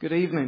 Good evening.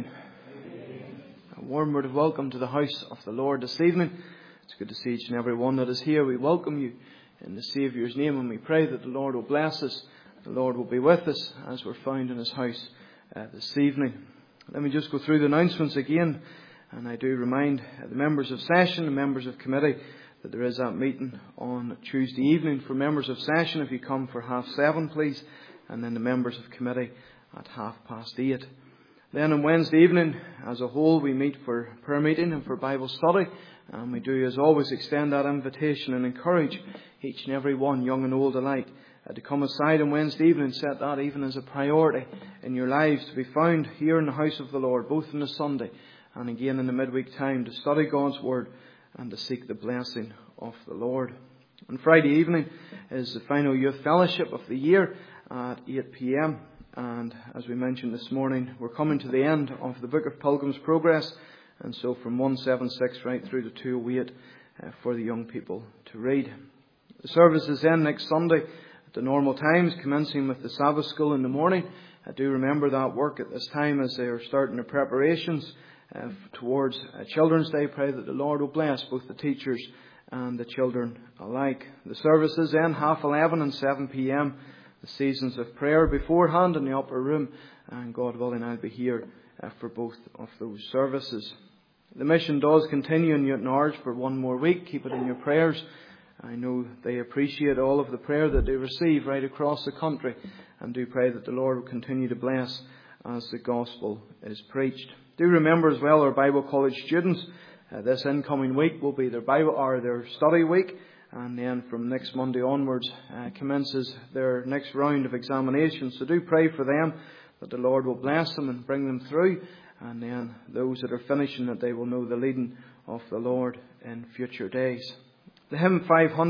A warm word of welcome to the house of the Lord this evening. It's good to see each and every one that is here. We welcome you in the Saviour's name, and we pray that the Lord will bless us. The Lord will be with us as we're found in His house this evening. Let me just go through the announcements again, and I do remind the members of session and members of committee that there is that meeting on Tuesday evening for members of session. If you come for 7:30, please, and then the members of committee at 8:30. Then on Wednesday evening, as a whole, we meet for prayer meeting and for Bible study. And we do, as always, extend that invitation and encourage each and every one, young and old alike, to come aside on Wednesday evening and set that even as a priority in your lives, to be found here in the house of the Lord, both on the Sunday and again in the midweek time, to study God's Word and to seek the blessing of the Lord. On Friday evening is the final youth fellowship of the year at 8 p.m. And as we mentioned this morning, we're coming to the end of the book of Pilgrim's Progress. And so from 176 right through to 208 for the young people to read. The service is then next Sunday at the normal times, commencing with the Sabbath school in the morning. I do remember that work at this time as they are starting the preparations towards Children's Day. Pray that the Lord will bless both the teachers and the children alike. The service is then 11:30 and 7 p.m. The seasons of prayer beforehand in the upper room, and God willing I'll be here for both of those services. The mission does continue in Newton Ards for one more week. Keep it in your prayers. I know they appreciate all of the prayer that they receive right across the country, and do pray that the Lord will continue to bless as the gospel is preached. Do remember as well our Bible College students. This incoming week will be their study week. And then from next Monday onwards commences their next round of examinations. So do pray for them that the Lord will bless them and bring them through. And then those that are finishing, that they will know the leading of the Lord in future days. The hymn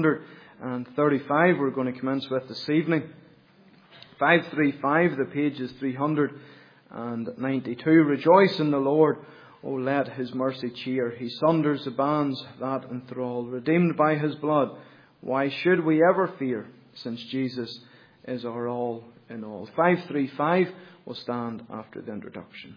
535 we're going to commence with this evening. 535, the page is 392. Rejoice in the Lord. O let His mercy cheer. He sunders the bands that enthrall. Redeemed by His blood, why should we ever fear? Since Jesus is our all in all. 535 will stand after the introduction.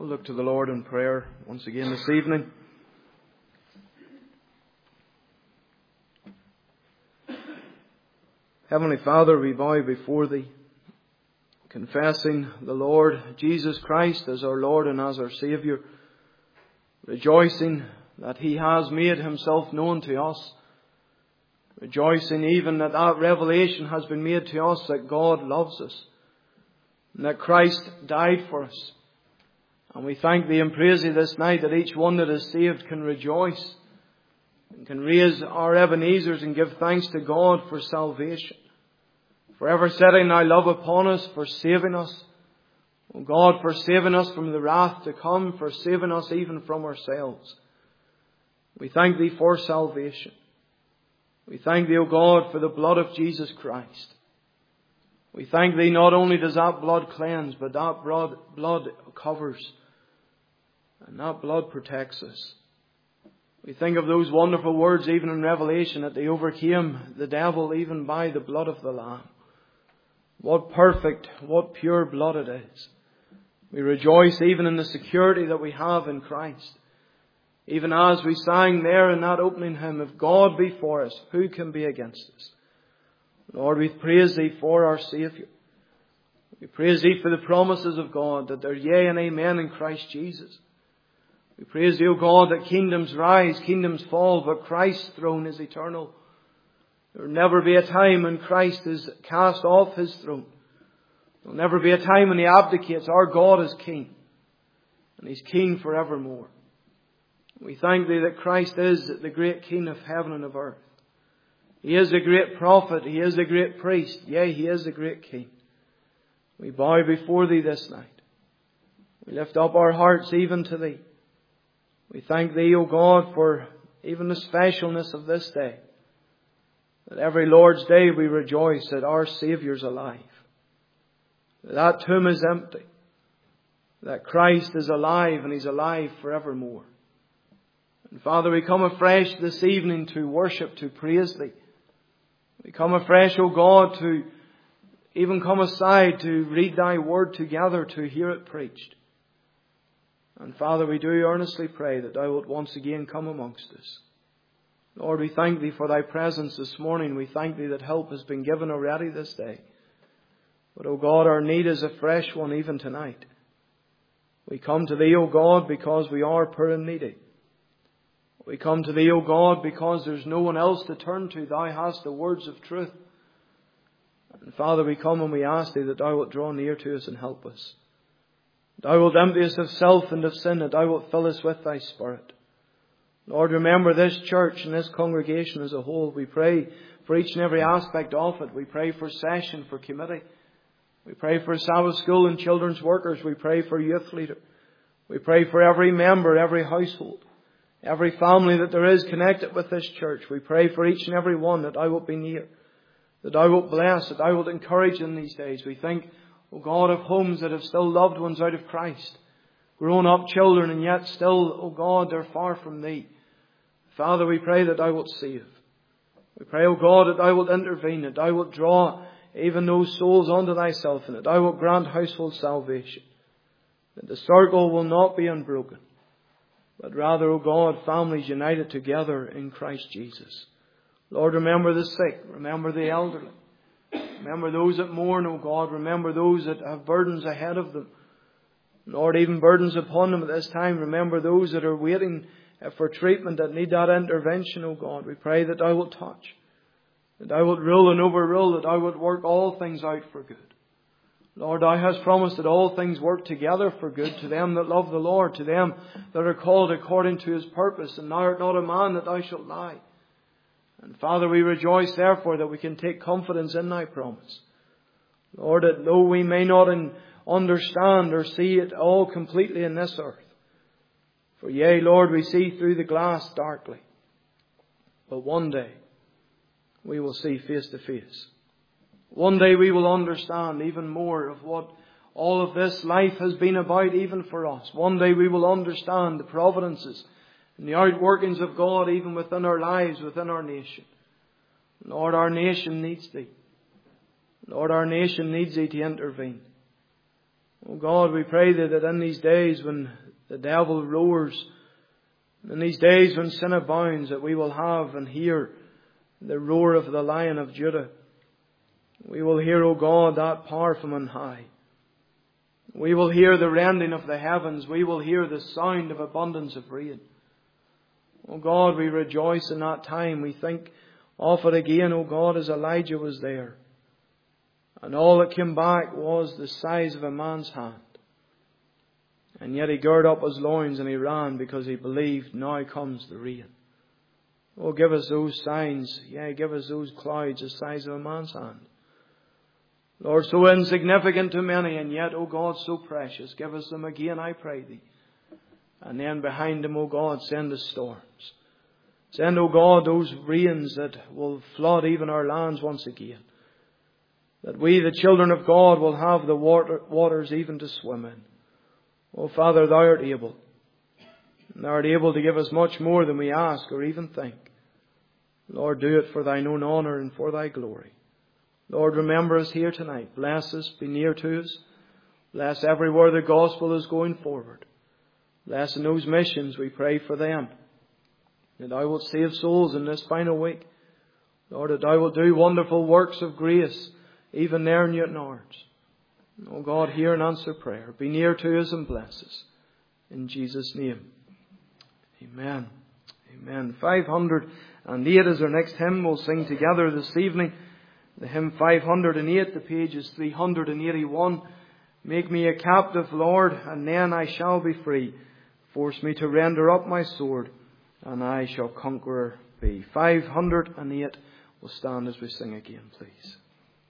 We'll look to the Lord in prayer once again this evening. Heavenly Father, we bow before Thee, confessing the Lord Jesus Christ as our Lord and as our Saviour, rejoicing that He has made Himself known to us, rejoicing even that that revelation has been made to us that God loves us, and that Christ died for us. And we thank Thee and praise Thee this night that each one that is saved can rejoice and can raise our Ebenezers and give thanks to God for salvation, for ever setting Thy love upon us, for saving us. O God, for saving us from the wrath to come, for saving us even from ourselves. We thank Thee for salvation. We thank Thee, O God, for the blood of Jesus Christ. We thank Thee not only does that blood cleanse, but that blood covers. And that blood protects us. We think of those wonderful words even in Revelation that they overcame the devil even by the blood of the Lamb. What perfect, what pure blood it is. We rejoice even in the security that we have in Christ. Even as we sang there in that opening hymn, if God be for us, who can be against us? Lord, we praise Thee for our Saviour. We praise Thee for the promises of God, that they're yea and amen in Christ Jesus. We praise Thee, O God, that kingdoms rise, kingdoms fall, but Christ's throne is eternal. There will never be a time when Christ is cast off His throne. There will never be a time when He abdicates. Our God is King, and He's King forevermore. We thank Thee that Christ is the great King of heaven and of earth. He is the great prophet. He is the great priest. Yea, He is the great King. We bow before Thee this night. We lift up our hearts even to Thee. We thank Thee, O God, for even the specialness of this day. That every Lord's Day we rejoice that our Saviour's alive. That tomb is empty. That Christ is alive and He's alive forevermore. And Father, we come afresh this evening to worship, to praise Thee. We come afresh, O God, to even come aside to read Thy Word together, to hear it preached. And Father, we do earnestly pray that Thou wilt once again come amongst us. Lord, we thank Thee for Thy presence this morning. We thank Thee that help has been given already this day. But, O God, our need is a fresh one even tonight. We come to Thee, O God, because we are poor and needy. We come to Thee, O God, because there's no one else to turn to. Thou hast the words of truth. And Father, we come and we ask Thee that Thou wilt draw near to us and help us. Thou wilt empty us of self and of sin, that Thou wilt fill us with Thy Spirit. Lord, remember this church and this congregation as a whole. We pray for each and every aspect of it. We pray for session, for committee. We pray for Sabbath school and children's workers. We pray for youth leader. We pray for every member, every household, every family that there is connected with this church. We pray for each and every one that Thou wilt be near, that Thou wilt bless, that Thou wilt encourage in these days. We think, O God, of homes that have still loved ones out of Christ, grown up children, and yet still, O God, they're far from Thee. Father, we pray that Thou wilt save. We pray, O God, that Thou wilt intervene, that Thou wilt draw even those souls unto Thyself, and that Thou wilt grant household salvation. That the circle will not be unbroken, but rather, O God, families united together in Christ Jesus. Lord, remember the sick, remember the elderly, remember those that mourn, O God, remember those that have burdens ahead of them. Lord, even burdens upon them at this time. Remember those that are waiting for treatment, that need that intervention, O God. We pray that Thou wilt touch, that Thou wilt rule and overrule, that Thou wilt work all things out for good. Lord, Thou hast promised that all things work together for good to them that love the Lord, to them that are called according to His purpose. And Thou art not a man that Thou shalt lie. And Father, we rejoice therefore that we can take confidence in Thy promise. Lord, that though we may not understand or see it all completely in this earth, for yea, Lord, we see through the glass darkly, but one day we will see face to face. One day we will understand even more of what all of this life has been about even for us. One day we will understand the providences and the outworkings of God even within our lives, within our nation. Lord, our nation needs Thee. Lord, our nation needs Thee to intervene. Oh God, we pray that in these days when the devil roars, in these days when sin abounds, that we will have and hear the roar of the Lion of Judah. We will hear, O God, that power from on high. We will hear the rending of the heavens. We will hear the sound of abundance of rain. O God, we rejoice in that time. We think of it again, O God, as Elijah was there. And all that came back was the size of a man's hand. And yet he girded up his loins and he ran because he believed, now comes the rain. Oh, give us those signs. Yeah, give us those clouds the size of a man's hand. Lord, so insignificant to many and yet, O God, so precious. Give us them again, I pray Thee. And then behind them, O God, send the storms. Send, O God, those rains that will flood even our lands once again. That we, the children of God, will have the waters even to swim in. Oh, Father, Thou art able. Thou art able to give us much more than we ask or even think. Lord, do it for Thine own honour and for Thy glory. Lord, remember us here tonight. Bless us, be near to us. Bless everywhere the gospel is going forward. Bless in those missions, we pray for them. That Thou wilt save souls in this final week. Lord, that Thou wilt do wonderful works of grace, even there in Newton Arts. Oh God, hear and answer prayer. Be near to us and bless us. In Jesus' name. Amen. Amen. 508 is our next hymn. We'll sing together this evening. The hymn 508, the page is 381. Make me a captive, Lord, and then I shall be free. Force me to render up my sword, and I shall conqueror be. 508. We'll stand as we sing again, please.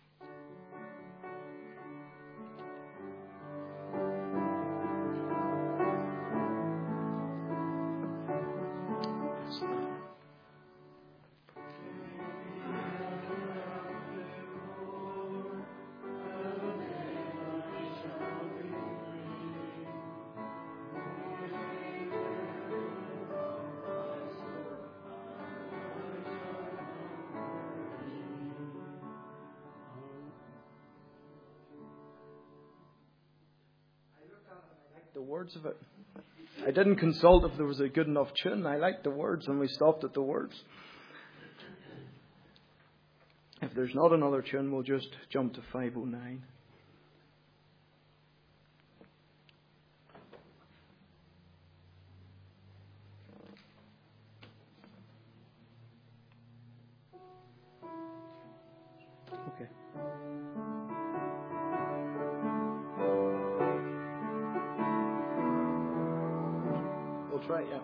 The words of it. I didn't consult if there was a good enough tune. I liked the words and we stopped at the words. If there's not another tune, we'll just jump to 509. Okay. We'll try it, yeah.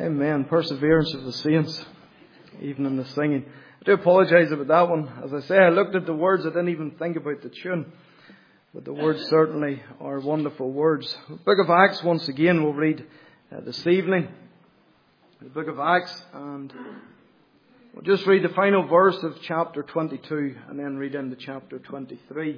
Amen. Perseverance of the saints, even in the singing. I do apologise about that one. As I say, I looked at the words, I didn't even think about the tune. But the words certainly are wonderful words. The book of Acts, once again, we'll read this evening. The book of Acts, and we'll just read the final verse of chapter 22 and then read into chapter 23.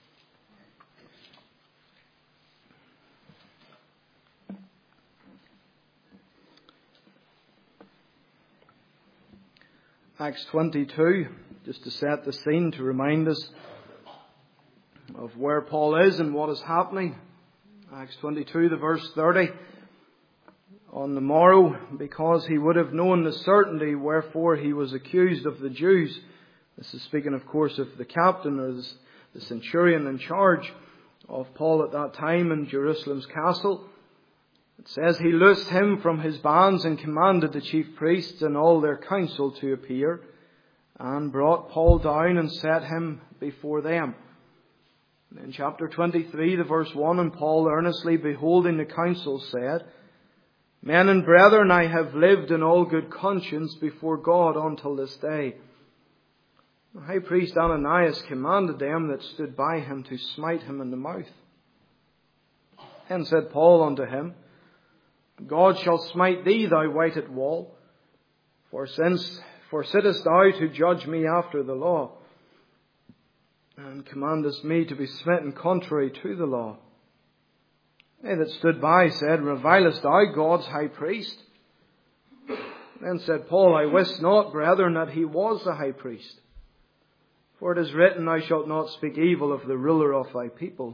Acts 22, just to set the scene, to remind us of where Paul is and what is happening. Acts 22, the verse 30. On the morrow, because he would have known the certainty wherefore he was accused of the Jews. This is speaking, of course, of the captain or the centurion in charge of Paul at that time in Jerusalem's castle. It says, he loosed him from his bands and commanded the chief priests and all their council to appear, and brought Paul down and set him before them. In chapter 23, the verse 1, and Paul earnestly beholding the council said, Men and brethren, I have lived in all good conscience before God until this day. The high priest Ananias commanded them that stood by him to smite him in the mouth. Then said Paul unto him, God shall smite thee, thou whited wall, for sittest thou to judge me after the law, and commandest me to be smitten contrary to the law. They that stood by said, Revilest thou God's high priest? Then said Paul, I wist not, brethren, that he was the high priest. For it is written, Thou shalt not speak evil of the ruler of thy people.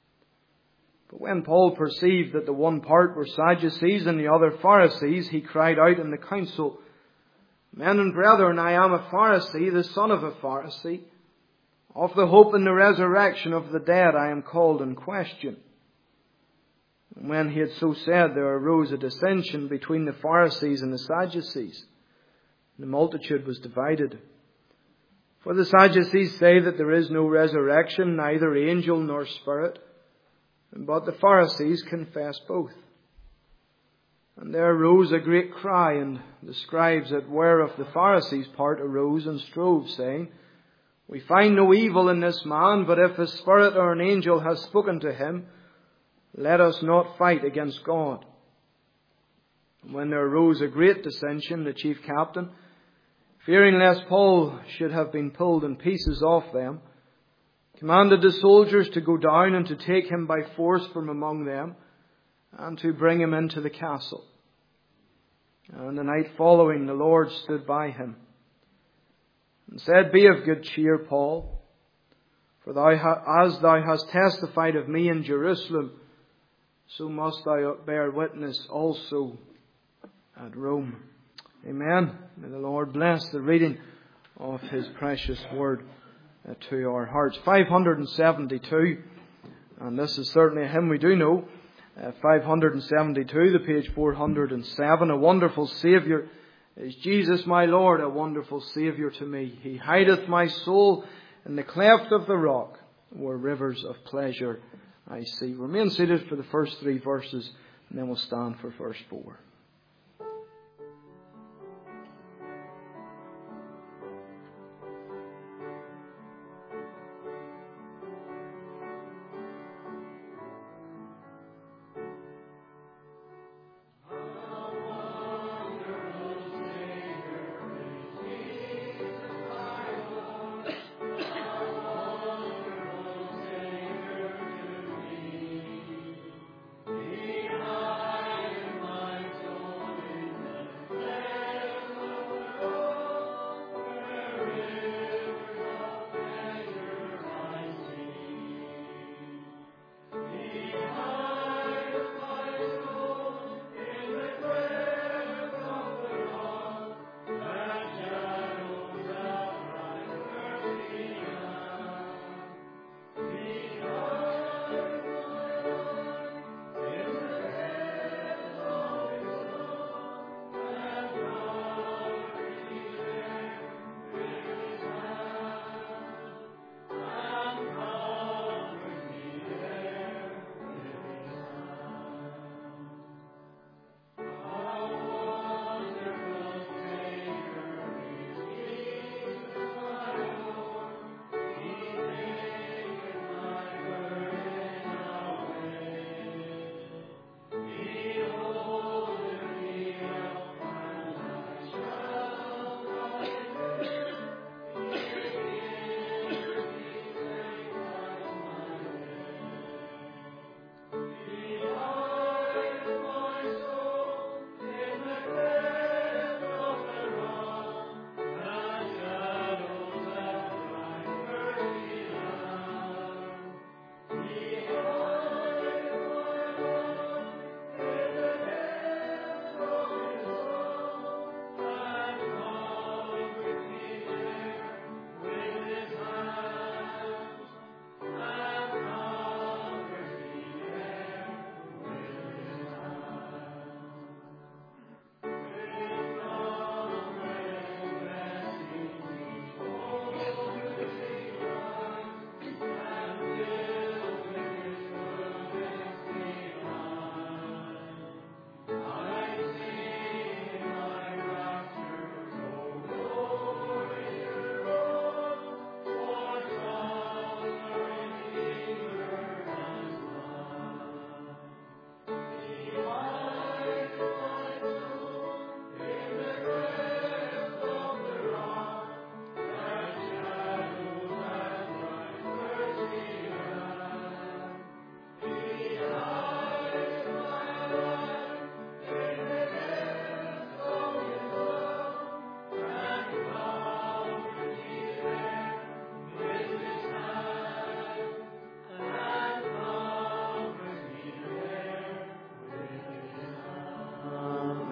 But when Paul perceived that the one part were Sadducees and the other Pharisees, he cried out in the council, Men and brethren, I am a Pharisee, the son of a Pharisee. Of the hope and the resurrection of the dead I am called in question. And when he had so said, there arose a dissension between the Pharisees and the Sadducees. The multitude was divided. For the Sadducees say that there is no resurrection, neither angel nor spirit. But the Pharisees confess both. And there arose a great cry, and the scribes that were of the Pharisees' part arose and strove, saying, We find no evil in this man, but if a spirit or an angel has spoken to him, let us not fight against God. And when there arose a great dissension, the chief captain, fearing lest Paul should have been pulled in pieces of them, commanded the soldiers to go down and to take him by force from among them, and to bring him into the castle. And the night following, the Lord stood by him, and said, Be of good cheer, Paul, for as thou hast testified of me in Jerusalem, so must thou bear witness also at Rome. Amen. May the Lord bless the reading of His precious word to our hearts. 572, and this is certainly a hymn we do know. 572, the page 407. A wonderful Saviour is Jesus my Lord, a wonderful Saviour to me. He hideth my soul in the cleft of the rock, where rivers of pleasure I see. Remain seated for the first three verses, and then we'll stand for verse 4.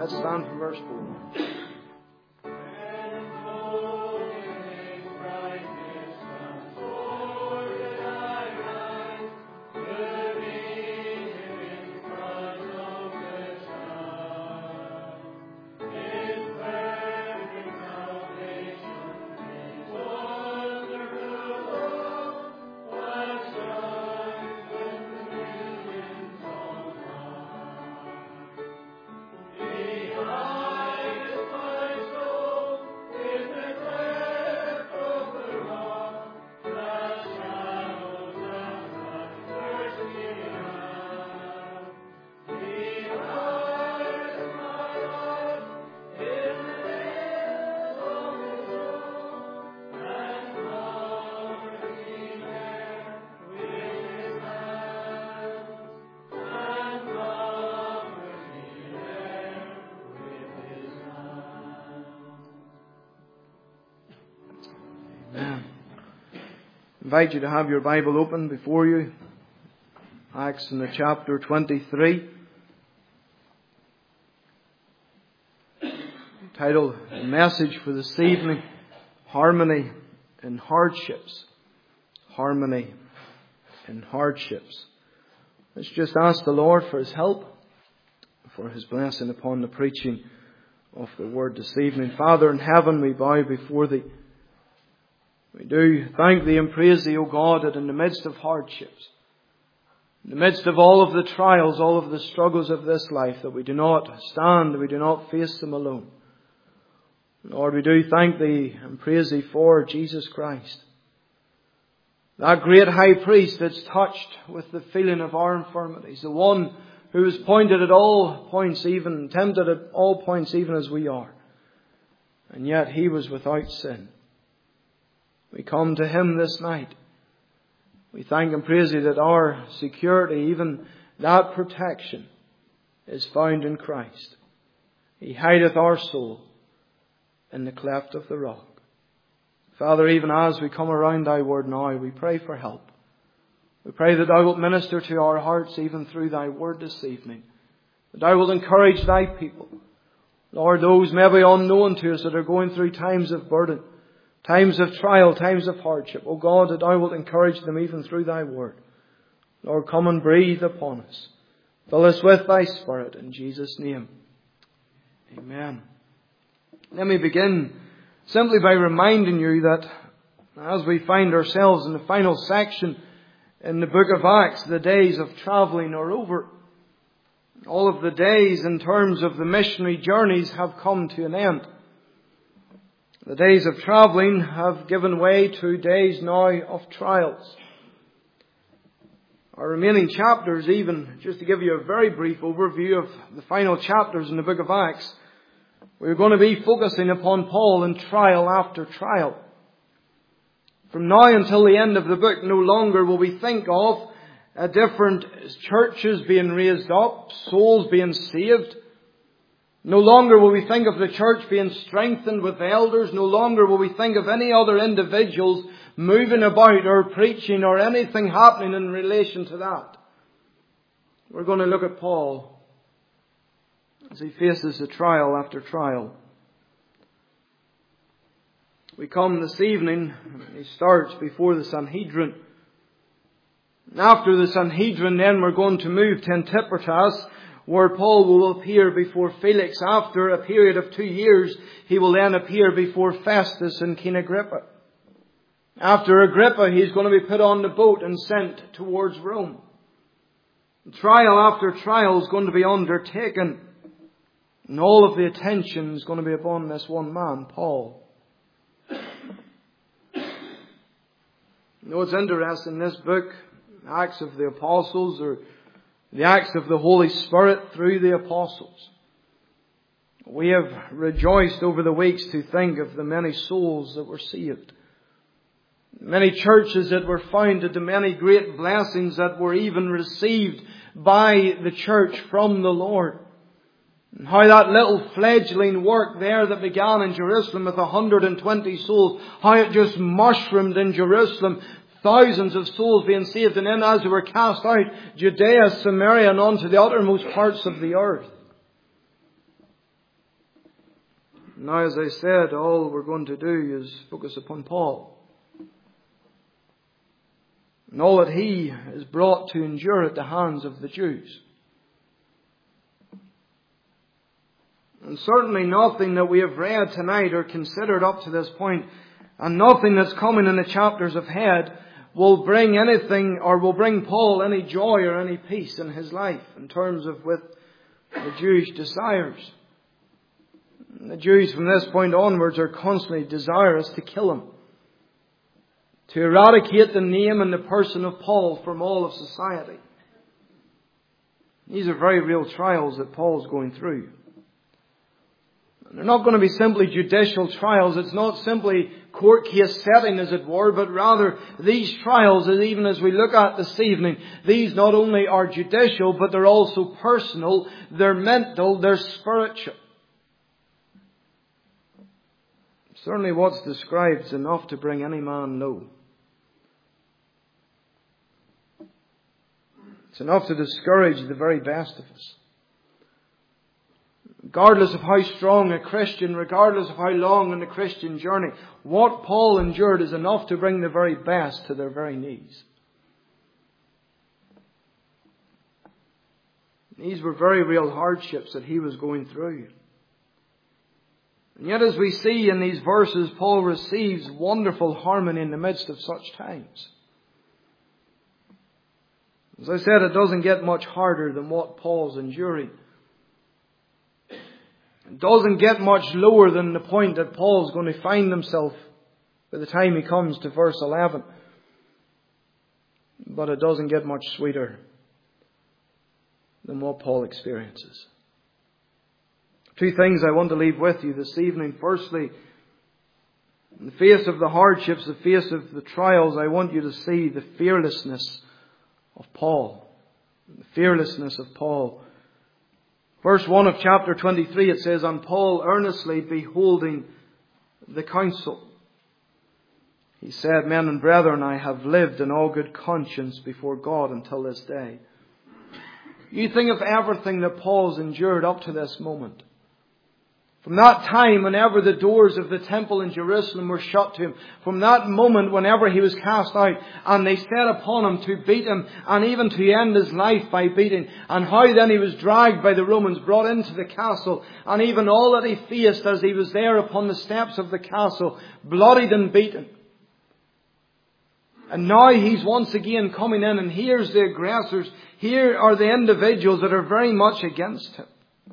Let's stand for verse 4. I invite you to have your Bible open before you. Acts in the chapter 23. Titled, the message for this evening, Harmony in Hardships. Harmony in Hardships. Let's just ask the Lord for His help, for His blessing upon the preaching of the Word this evening. Father in heaven, we bow before Thee. We do thank Thee and praise Thee, O God, that in the midst of hardships, in the midst of all of the trials, all of the struggles of this life, that we do not stand, that we do not face them alone. Lord, we do thank Thee and praise Thee for Jesus Christ, that great high priest that's touched with the feeling of our infirmities, the one who is pointed at all points, even tempted at all points, even as we are. And yet He was without sin. We come to Him this night. We thank and praise Thee that our security, even that protection, is found in Christ. He hideth our soul in the cleft of the rock. Father, even as we come around Thy Word now, we pray for help. We pray that Thou wilt minister to our hearts even through Thy Word this evening. That Thou wilt encourage Thy people. Lord, those maybe unknown to us that are going through times of burden, times of trial, times of hardship. O God, that Thou wilt encourage them even through Thy Word. Lord, come and breathe upon us. Fill us with Thy Spirit in Jesus' name. Amen. Let me begin simply by reminding you that as we find ourselves in the final section in the book of Acts, the days of travelling are over. All of the days in terms of the missionary journeys have come to an end. The days of travelling have given way to days now of trials. Our remaining chapters, even just to give you a very brief overview of the final chapters in the book of Acts, we're going to be focusing upon Paul in trial after trial. From now until the end of the book, no longer will we think of different churches being raised up, souls being saved. No longer will we think of the church being strengthened with elders. No longer will we think of any other individuals moving about or preaching or anything happening in relation to that. We're going to look at Paul as he faces the trial after trial. We come this evening, he starts before the Sanhedrin. After the Sanhedrin, then we're going to move to Antipatris, where Paul will appear before Felix. After a period of 2 years, he will then appear before Festus and King Agrippa. After Agrippa, he's going to be put on the boat and sent towards Rome. Trial after trial is going to be undertaken. And all of the attention is going to be upon this one man, Paul. You know, it's interesting, this book, Acts of the Apostles, or the Acts of the Holy Spirit through the Apostles. We have rejoiced over the weeks to think of the many souls that were saved. Many churches that were founded, the many great blessings that were even received by the church from the Lord. And how that little fledgling work there that began in Jerusalem with 120 souls, how it just mushroomed in Jerusalem, thousands of souls being saved, and then as they were cast out, Judea, Samaria, and on to the uttermost parts of the earth. Now, as I said, all we're going to do is focus upon Paul. And all that he is brought to endure at the hands of the Jews. And certainly nothing that we have read tonight or considered up to this point, and nothing that's coming in the chapters ahead, will bring anything or will bring Paul any joy or any peace in his life in terms of with the Jewish desires. The Jews from this point onwards are constantly desirous to kill him, to eradicate the name and the person of Paul from all of society. These are very real trials that Paul's going through. They're not going to be simply judicial trials. It's not simply court case setting, as it were, but rather these trials, and even as we look at this evening, these not only are judicial, but they're also personal, they're mental, they're spiritual. Certainly what's described is enough to bring any man low. It's enough to discourage the very best of us. Regardless of how strong a Christian, regardless of how long in the Christian journey, what Paul endured is enough to bring the very best to their very knees. These were very real hardships that he was going through. And yet, as we see in these verses, Paul receives wonderful harmony in the midst of such times. As I said, it doesn't get much harder than what Paul's enduring. It doesn't get much lower than the point that Paul's going to find himself by the time he comes to verse 11. But it doesn't get much sweeter than what Paul experiences. Two things I want to leave with you this evening. Firstly, in the face of the hardships, the face of the trials, I want you to see the fearlessness of Paul. The fearlessness of Paul. Verse 1 of chapter 23, it says, "And Paul earnestly beholding the council, he said, 'Men and brethren, I have lived in all good conscience before God until this day.'" You think of everything that Paul's endured up to this moment. From that time, whenever the doors of the temple in Jerusalem were shut to him, from that moment, whenever he was cast out, and they set upon him to beat him, and even to end his life by beating, and how then he was dragged by the Romans, brought into the castle, and even all that he faced as he was there upon the steps of the castle, bloodied and beaten. And now he's once again coming in, and here's the aggressors, here are the individuals that are very much against him.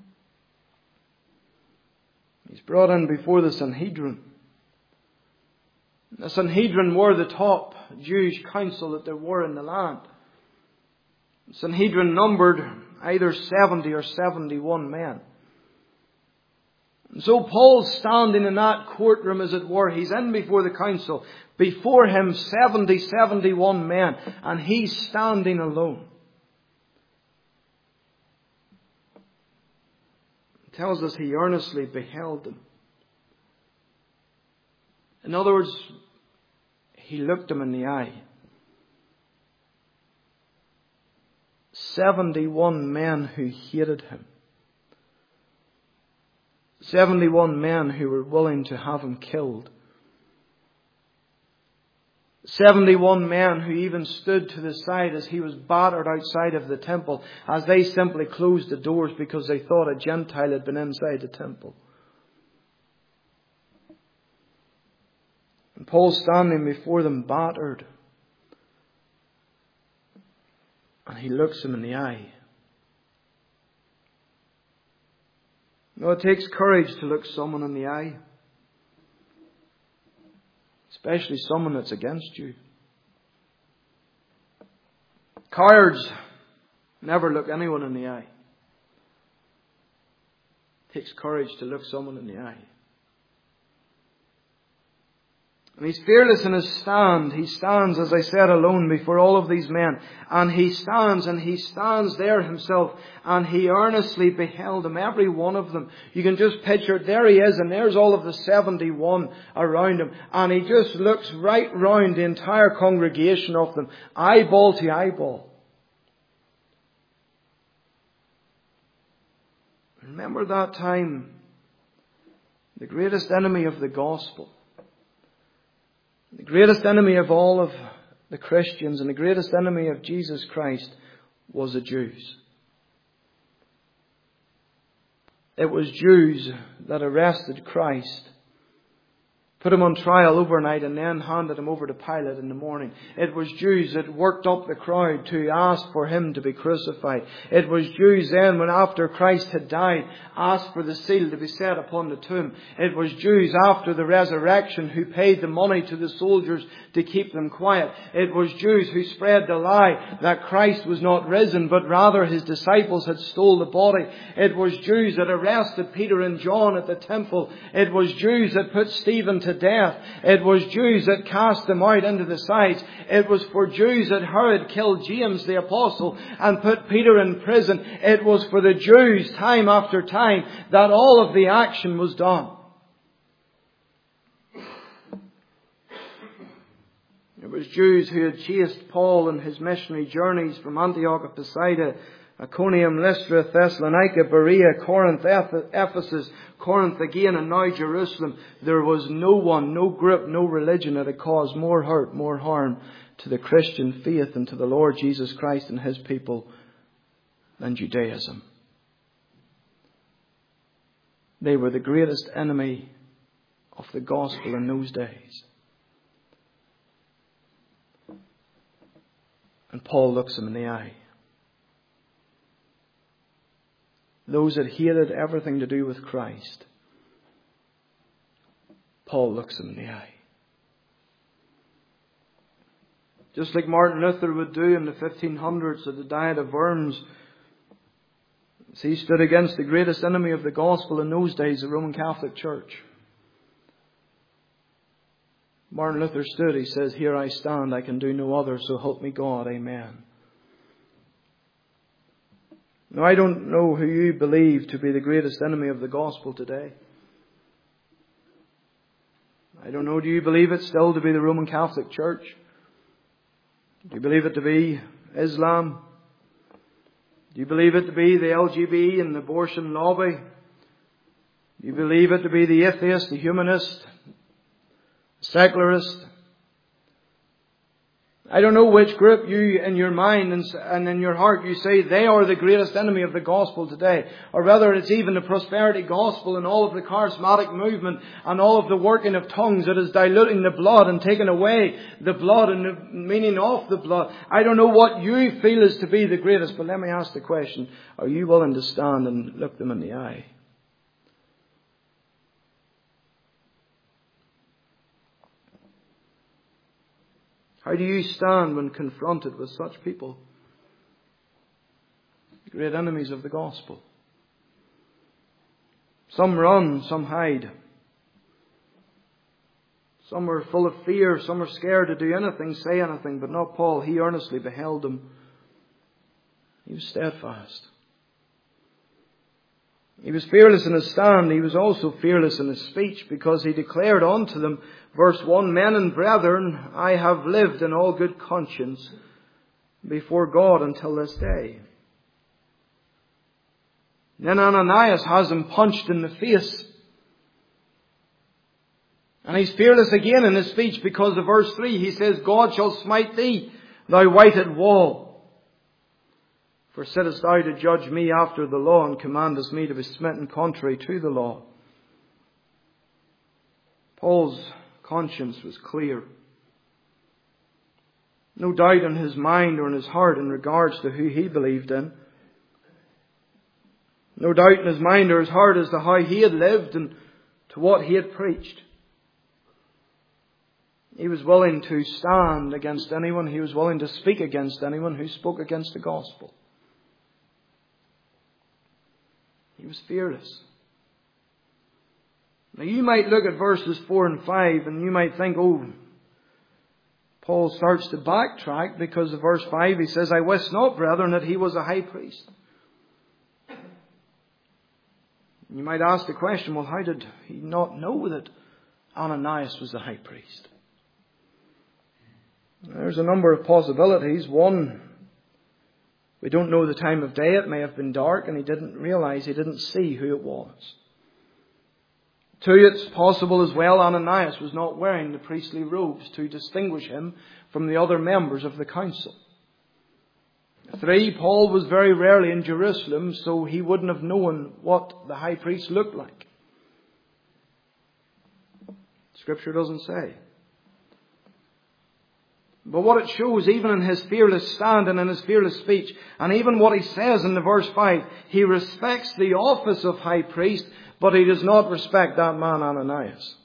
He's brought in before the Sanhedrin. The Sanhedrin were the top Jewish council that there were in the land. The Sanhedrin numbered either 70 or 71 men. And so Paul's standing in that courtroom, as it were. He's in before the council. Before him 71 men. And he's standing alone. Tells us he earnestly beheld them. In other words, he looked them in the eye. 71 men who hated him. 71 men who were willing to have him killed. 71 men who even stood to the side as he was battered outside of the temple, as they simply closed the doors because they thought a Gentile had been inside the temple. And Paul standing before them battered. And he looks them in the eye. You know, it takes courage to look someone in the eye. Especially someone that's against you. Cowards never look anyone in the eye. It takes courage to look someone in the eye. And he's fearless in his stand. He stands, as I said, alone before all of these men. And he stands there himself. And he earnestly beheld them, every one of them. You can just picture, there he is, and there's all of the 71 around him. And he just looks right round the entire congregation of them, eyeball to eyeball. Remember that time the greatest enemy of the gospel, the greatest enemy of all of the Christians, and the greatest enemy of Jesus Christ was the Jews. It was Jews that arrested Christ, put him on trial overnight, and then handed him over to Pilate in the morning. It was Jews that worked up the crowd to ask for him to be crucified. It was Jews then, when after Christ had died, asked for the seal to be set upon the tomb. It was Jews after the resurrection who paid the money to the soldiers to keep them quiet. It was Jews who spread the lie that Christ was not risen, but rather his disciples had stole the body. It was Jews that arrested Peter and John at the temple. It was Jews that put Stephen to death. It was Jews that cast them out into the sides. It was for Jews that Herod killed James the apostle and put Peter in prison. It was for the Jews, time after time, that all of the action was done. It was Jews who had chased Paul in his missionary journeys from Antioch of Pisidia, Iconium, Lystra, Thessalonica, Berea, Corinth, Ephesus, Corinth again, and now Jerusalem. There was no one, no group, no religion that had caused more hurt, more harm to the Christian faith and to the Lord Jesus Christ and his people than Judaism. They were the greatest enemy of the gospel in those days. And Paul looks them in the eye. Those that hated everything to do with Christ, Paul looks them in the eye. Just like Martin Luther would do in the 1500s at the Diet of Worms, as he stood against the greatest enemy of the gospel in those days, the Roman Catholic Church. Martin Luther stood, he says, "Here I stand, I can do no other, so help me God, amen." Now, I don't know who you believe to be the greatest enemy of the gospel today. I don't know, do you believe it still to be the Roman Catholic Church? Do you believe it to be Islam? Do you believe it to be the LGBT and the abortion lobby? Do you believe it to be the atheist, the humanist, the secularist? I don't know which group you, in your mind and in your heart, you say they are the greatest enemy of the gospel today. Or whether it's even the prosperity gospel and all of the charismatic movement and all of the working of tongues that is diluting the blood and taking away the blood and the meaning of the blood. I don't know what you feel is to be the greatest, but let me ask the question. Are you willing to stand and look them in the eye? How do you stand when confronted with such people? Great enemies of the gospel. Some run, some hide. Some are full of fear, some are scared to do anything, say anything, but not Paul. He earnestly beheld them. He was steadfast. He was fearless in his stand. He was also fearless in his speech, because he declared unto them, verse 1, "Men and brethren, I have lived in all good conscience before God until this day." Then Ananias has him punched in the face. And he's fearless again in his speech, because of verse 3, he says, "God shall smite thee, thou whited wall. For sittest thou to judge me after the law, and commandest me to be smitten contrary to the law?" Paul's conscience was clear. No doubt in his mind or in his heart in regards to who he believed in. No doubt in his mind or his heart as to how he had lived and to what he had preached. He was willing to stand against anyone. He was willing to speak against anyone who spoke against the gospel. He was fearless. Now you might look at verses 4 and 5 and you might think, oh, Paul starts to backtrack, because of verse 5 he says, "I wist not, brethren, that he was a high priest." You might ask the question, well, how did he not know that Ananias was the high priest? There's a number of possibilities. One, we don't know the time of day. It may have been dark and he didn't realize, he didn't see who it was. Two, it's possible as well Ananias was not wearing the priestly robes to distinguish him from the other members of the council. Three, Paul was very rarely in Jerusalem, so he wouldn't have known what the high priest looked like. Scripture doesn't say. But what it shows, even in his fearless stand and in his fearless speech, and even what he says in the verse 5, he respects the office of high priest, but he does not respect that man Ananias.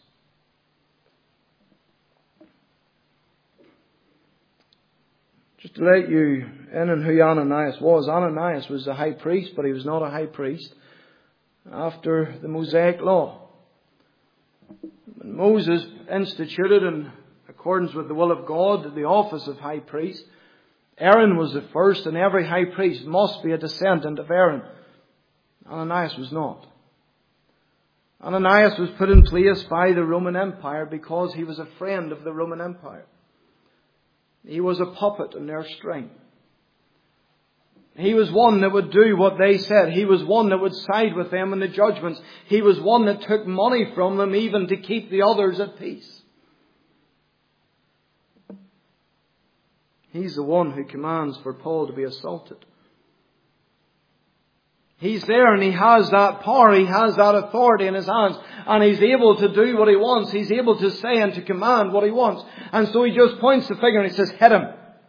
Just to let you in on who Ananias was a high priest, but he was not a high priest after the Mosaic law. When Moses instituted, in accordance with the will of God, the office of high priest, Aaron was the first, and every high priest must be a descendant of Aaron. Ananias was not. Ananias was put in place by the Roman Empire because he was a friend of the Roman Empire. He was a puppet in their string. He was one that would do what they said. He was one that would side with them in the judgments. He was one that took money from them even to keep the others at peace. He's the one who commands for Paul to be assaulted. He's there and he has that power, he has that authority in his hands, and he's able to do what he wants. He's able to say and to command what he wants. And so he just points the finger and he says, hit him.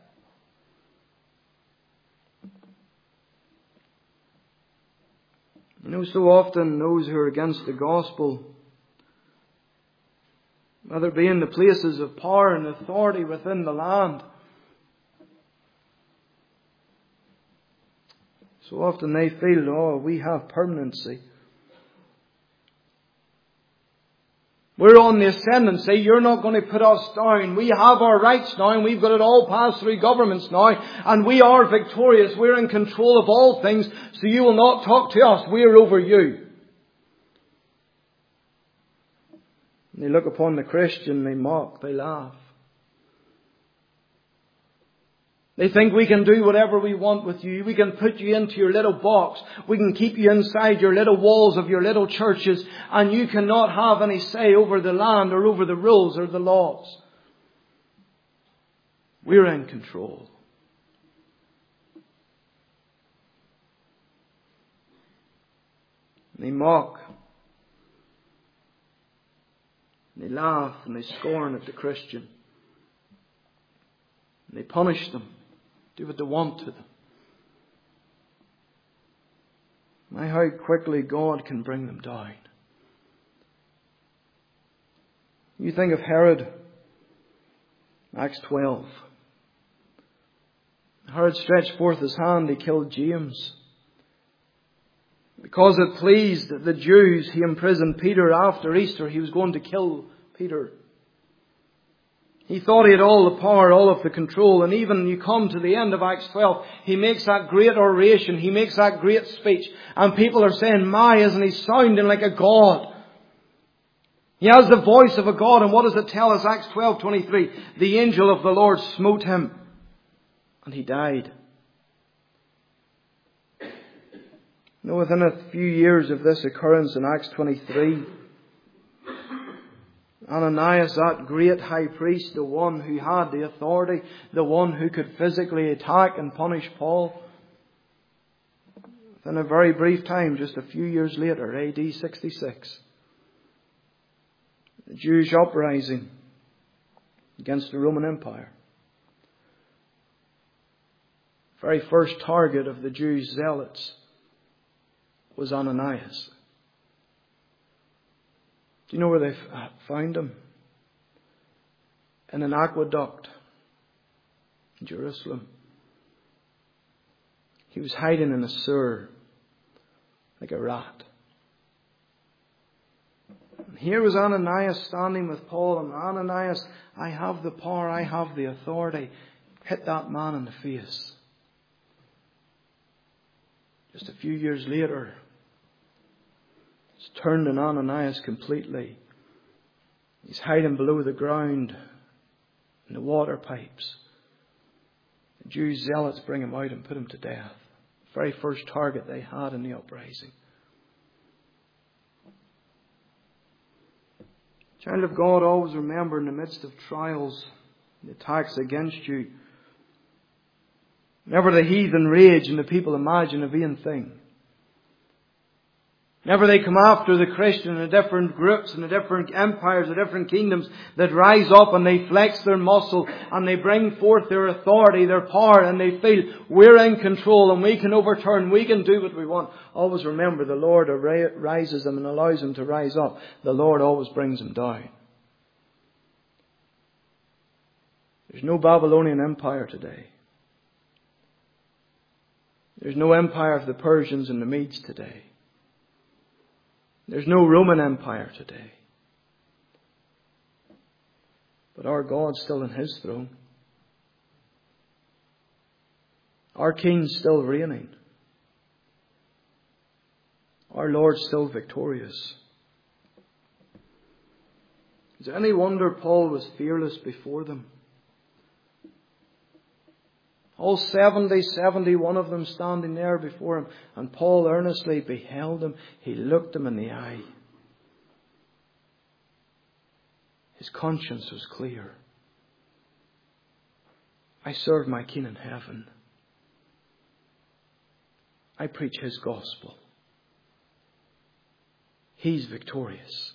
You know, so often those who are against the gospel, whether it be in the places of power and authority within the land, so often they feel, oh, we have permanency. We're on the ascendancy. You're not going to put us down. We have our rights now, and we've got it all passed through governments now, and we are victorious. We're in control of all things, so you will not talk to us. We're over you. And they look upon the Christian, they mock, they laugh. They think we can do whatever we want with you. We can put you into your little box. We can keep you inside your little walls of your little churches, and you cannot have any say over the land or over the rules or the laws. We're in control. And they mock. And they laugh and they scorn at the Christian. And they punish them. Do what they want to them. My, how quickly God can bring them down. You think of Herod, Acts 12. Herod stretched forth his hand, he killed James. Because it pleased the Jews, he imprisoned Peter. After Easter, he was going to kill Peter. He thought he had all the power, all of the control. And even you come to the end of Acts 12, he makes that great oration. He makes that great speech. And people are saying, my, isn't he sounding like a god? He has the voice of a god. And what does it tell us? Acts 12:23. The angel of the Lord smote him. And he died. You know, within a few years of this occurrence in Acts 23, Ananias, that great high priest, the one who had the authority, the one who could physically attack and punish Paul, within a very brief time, just a few years later, AD 66, the Jewish uprising against the Roman Empire. The very first target of the Jewish zealots was Ananias. Do you know where they found him? In an aqueduct in Jerusalem. He was hiding in a sewer like a rat. And here was Ananias standing with Paul, and Ananias, I have the power, I have the authority. Hit that man in the face. Just a few years later, it's turned on Ananias completely. He's hiding below the ground in the water pipes. The Jews zealots bring him out and put him to death. The very first target they had in the uprising. Child of God, always remember in the midst of trials, the attacks against you, whenever the heathen rage and the people imagine a vain thing, whenever they come after the Christian in the different groups and the different empires, the different kingdoms that rise up and they flex their muscle and they bring forth their authority, their power, and they feel we're in control and we can overturn, we can do what we want. Always remember the Lord rises them and allows them to rise up. The Lord always brings them down. There's no Babylonian empire today. There's no empire of the Persians and the Medes today. There's no Roman Empire today. But our God's still in His throne. Our King's still reigning. Our Lord's still victorious. Is it any wonder Paul was fearless before them? All 71 of them standing there before him. And Paul earnestly beheld them. He looked them in the eye. His conscience was clear. I serve my King in heaven. I preach His gospel. He's victorious.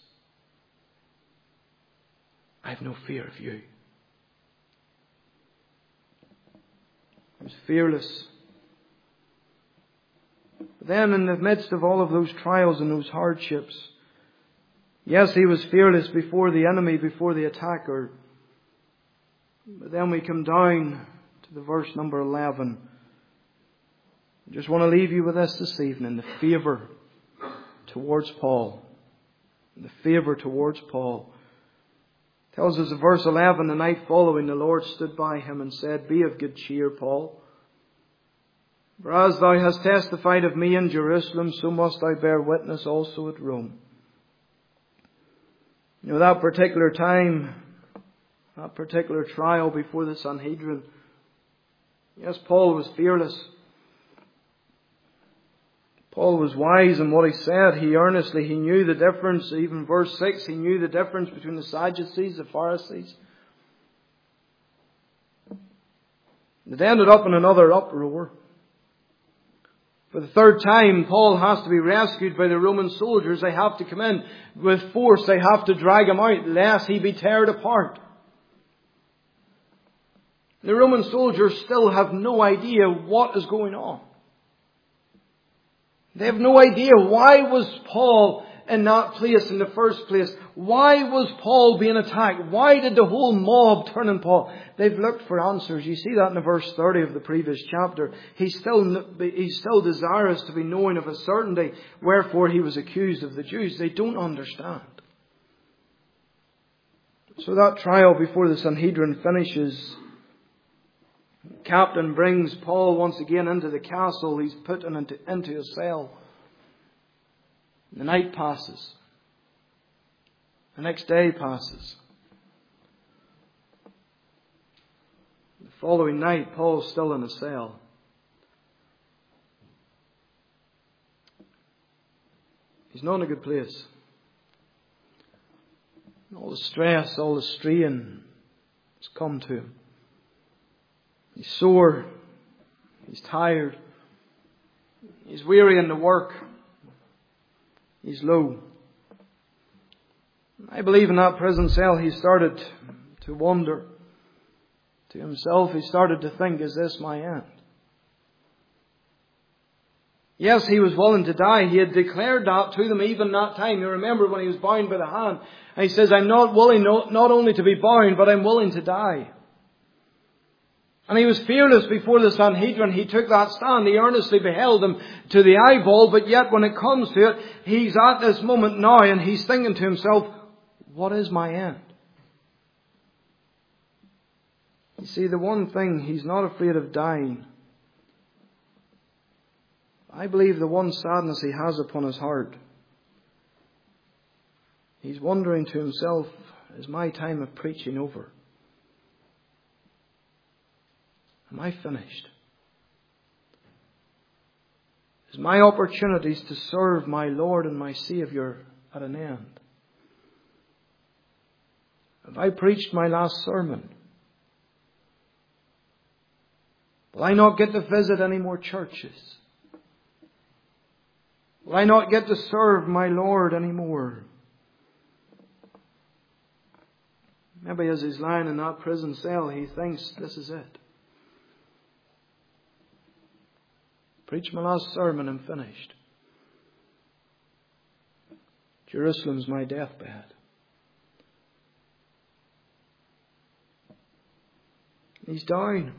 I have no fear of you. He was fearless. But then in the midst of all of those trials and those hardships, yes, he was fearless before the enemy, before the attacker. But then we come down to the verse number 11. I just want to leave you with this evening. The favour towards Paul. The favour towards Paul. Tells us in verse 11, the night following, the Lord stood by him and said, Be of good cheer, Paul. For as thou hast testified of me in Jerusalem, so must thou bear witness also at Rome. You know, that particular time, that particular trial before the Sanhedrin, yes, Paul was fearless. Paul was wise in what he said. He knew the difference. Even verse 6, he knew the difference between the Sadducees, the Pharisees. It ended up in another uproar. For the third time, Paul has to be rescued by the Roman soldiers. They have to come in with force. They have to drag him out, lest he be teared apart. The Roman soldiers still have no idea what is going on. They have no idea why was Paul in that place in the first place. Why was Paul being attacked? Why did the whole mob turn on Paul? They've looked for answers. You see that in the verse 30 of the previous chapter. He's still desirous to be knowing of a certainty, wherefore he was accused of the Jews. They don't understand. So that trial before the Sanhedrin finishes. The captain brings Paul once again into the castle. He's put into a cell. The night passes. The next day passes. The following night, Paul's still in a cell. He's not in a good place. All the stress, all the strain has come to him. He's sore. He's tired. He's weary in the work. He's low. I believe in that prison cell he started to wonder to himself. He started to think, is this my end? Yes, he was willing to die. He had declared that to them even that time. You remember when he was bound by the hand. And he says, I'm not willing not only to be bound, but I'm willing to die. And he was fearless before the Sanhedrin. He took that stand. He earnestly beheld them to the eyeball. But yet when it comes to it, he's at this moment now and he's thinking to himself, what is my end? You see, the one thing, he's not afraid of dying. I believe the one sadness he has upon his heart, he's wondering to himself, is my time of preaching over? Am I finished? Is my opportunities to serve my Lord and my Saviour at an end? Have I preached my last sermon? Will I not get to visit any more churches? Will I not get to serve my Lord anymore? Maybe as he's lying in that prison cell, he thinks this is it. Preach my last sermon and finished. Jerusalem's my deathbed. He's down.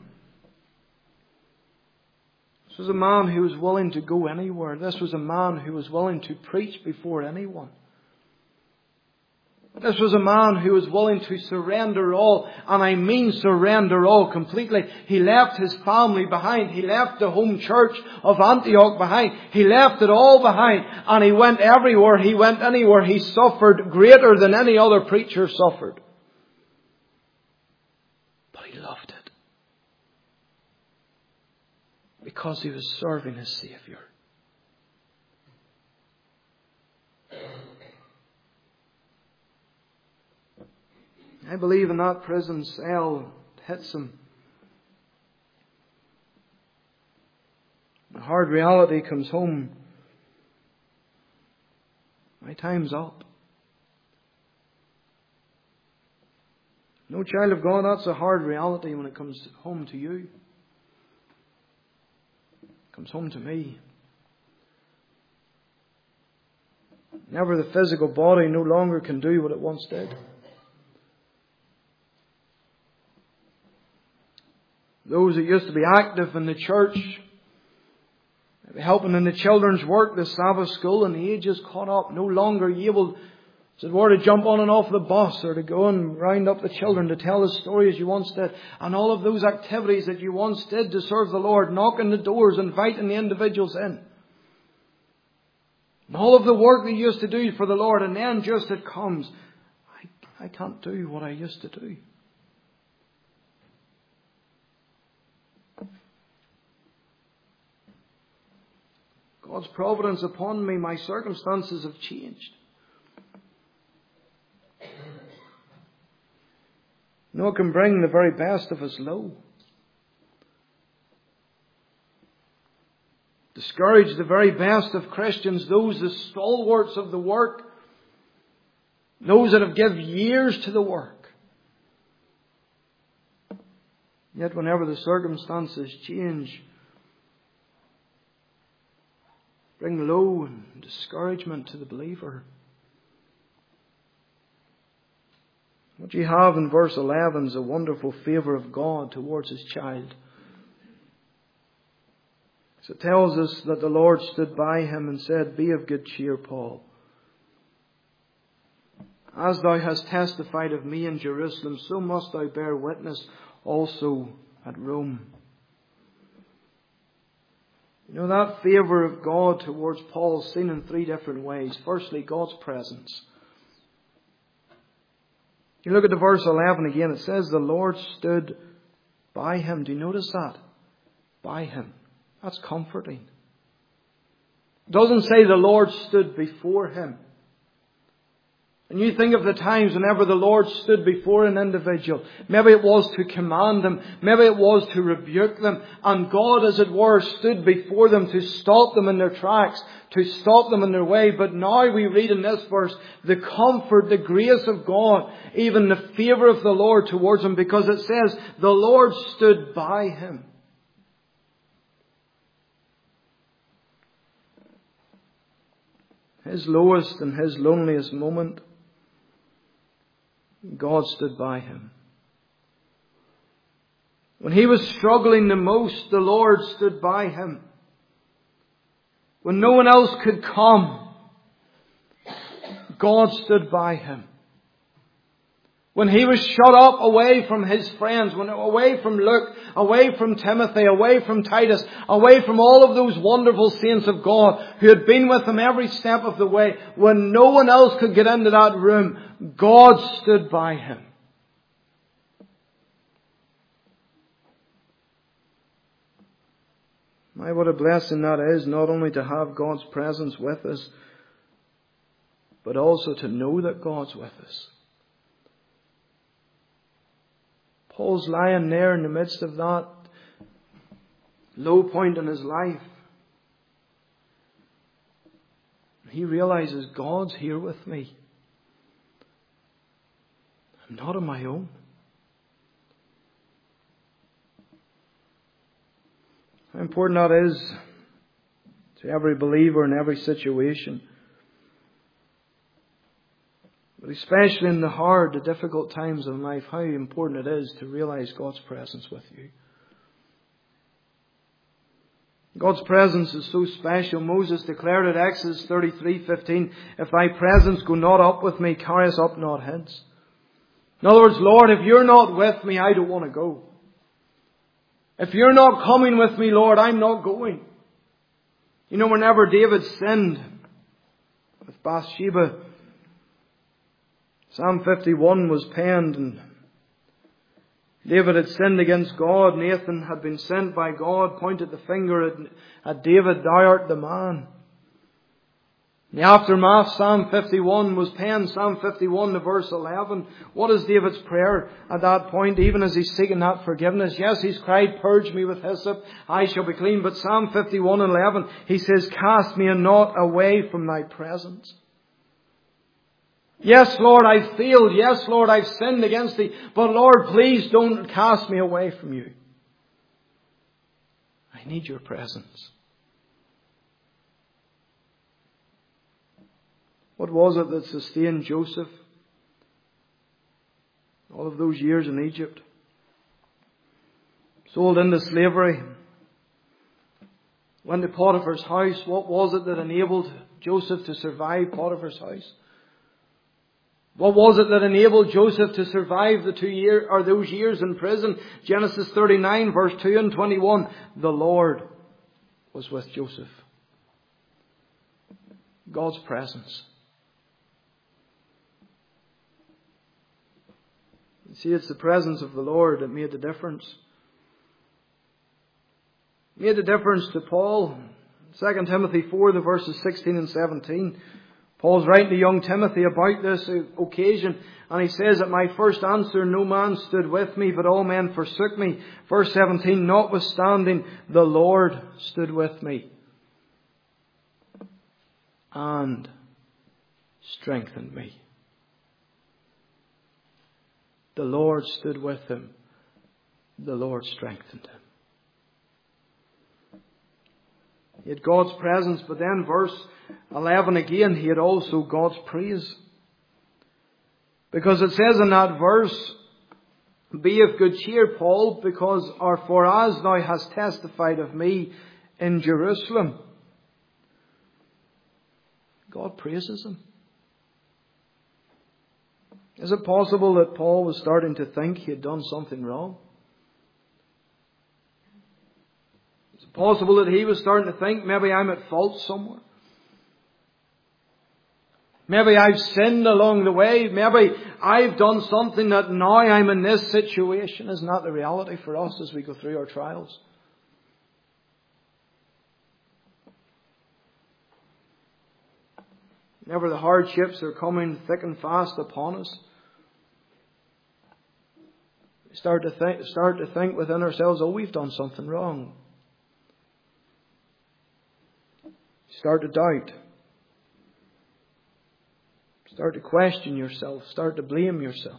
This was a man who was willing to go anywhere. This was a man who was willing to preach before anyone. This was a man who was willing to surrender all, and I mean surrender all completely. He left his family behind. He left the home church of Antioch behind. He left it all behind, and he went everywhere. He went anywhere. He suffered greater than any other preacher suffered. But he loved it. Because he was serving his Saviour. I believe in that prison cell it hits him. The hard reality comes home. My time's up. No, child of God, that's a hard reality when it comes home to you. It comes home to me. Never the physical body no longer can do what it once did. Those that used to be active in the church, helping in the children's work, the Sabbath school, and the age is caught up. No longer able, as it were, to jump on and off the bus or to go and round up the children to tell the stories you once did. And all of those activities that you once did to serve the Lord, knocking the doors, inviting the individuals in. And all of the work that you used to do for the Lord, and then just it comes, I can't do what I used to do. God's providence upon me, my circumstances have changed. No, it can bring the very best of us low. Discourage the very best of Christians, those the stalwarts of the work, those that have given years to the work. Yet whenever the circumstances change, bring low and discouragement to the believer. What you have in verse 11 is a wonderful favour of God towards His child. So it tells us that the Lord stood by him and said, "Be of good cheer, Paul. As thou hast testified of me in Jerusalem, so must thou bear witness also at Rome." You know, that favour of God towards Paul is seen in three different ways. Firstly, God's presence. You look at the verse 11 again, it says the Lord stood by him. Do you notice that? By him. That's comforting. It doesn't say the Lord stood before him. And you think of the times whenever the Lord stood before an individual. Maybe it was to command them. Maybe it was to rebuke them. And God, as it were, stood before them to stop them in their tracks, to stop them in their way. But now we read in this verse the comfort, the grace of God, even the favour of the Lord towards him, because it says the Lord stood by him. His lowest and his loneliest moment, God stood by him. When he was struggling the most, the Lord stood by him. When no one else could come, God stood by him. When he was shut up away from his friends, away from Luke, away from Timothy, away from Titus, away from all of those wonderful saints of God who had been with him every step of the way, when no one else could get into that room, God stood by him. My, what a blessing that is, not only to have God's presence with us, but also to know that God's with us. Paul's lying there in the midst of that low point in his life. He realizes God's here with me. I'm not on my own. How important that is to every believer in every situation. But especially in the hard, the difficult times of life, how important it is to realize God's presence with you. God's presence is so special. Moses declared at Exodus 33:15, "If thy presence go not up with me, carry us up not hence." In other words, Lord, if you're not with me, I don't want to go. If you're not coming with me, Lord, I'm not going. You know, whenever David sinned with Bathsheba, Psalm 51 was penned, and David had sinned against God. Nathan had been sent by God, pointed the finger at David, "Thou art the man." In the aftermath, Psalm 51 was penned, Psalm 51 to verse 11. What is David's prayer at that point, even as he's seeking that forgiveness? Yes, he's cried, "Purge me with hyssop, I shall be clean." But Psalm 51 and 11, he says, "Cast me not away from thy presence." Yes, Lord, I've failed. Yes, Lord, I've sinned against thee. But Lord, please don't cast me away from you. I need your presence. What was it that sustained Joseph all of those years in Egypt? Sold into slavery. Went to Potiphar's house. What was it that enabled Joseph to survive Potiphar's house? What was it that enabled Joseph to survive those years in prison? Genesis 39, verse 2 and 21. The Lord was with Joseph. God's presence. You see, it's the presence of the Lord that made the difference. Made the difference to Paul. 2 Timothy 4, the verses 16 and 17. Paul's writing to young Timothy about this occasion, and he says, "At my first answer no man stood with me, but all men forsook me." Verse 17, "Notwithstanding, the Lord stood with me and strengthened me." The Lord stood with him. The Lord strengthened him. He had God's presence, but then verse 11 again, he had also God's praise. Because it says in that verse, "Be of good cheer, Paul, for as thou hast testified of me in Jerusalem." God praises him. Is it possible that Paul was starting to think he had done something wrong? Is it possible that he was starting to think, maybe I'm at fault somewhere? Maybe I've sinned along the way. Maybe I've done something that now I'm in this situation. Isn't that the reality for us as we go through our trials? Whenever the hardships are coming thick and fast upon us, we start to think within ourselves, "Oh, we've done something wrong." Start to doubt. Start to question yourself. Start to blame yourself.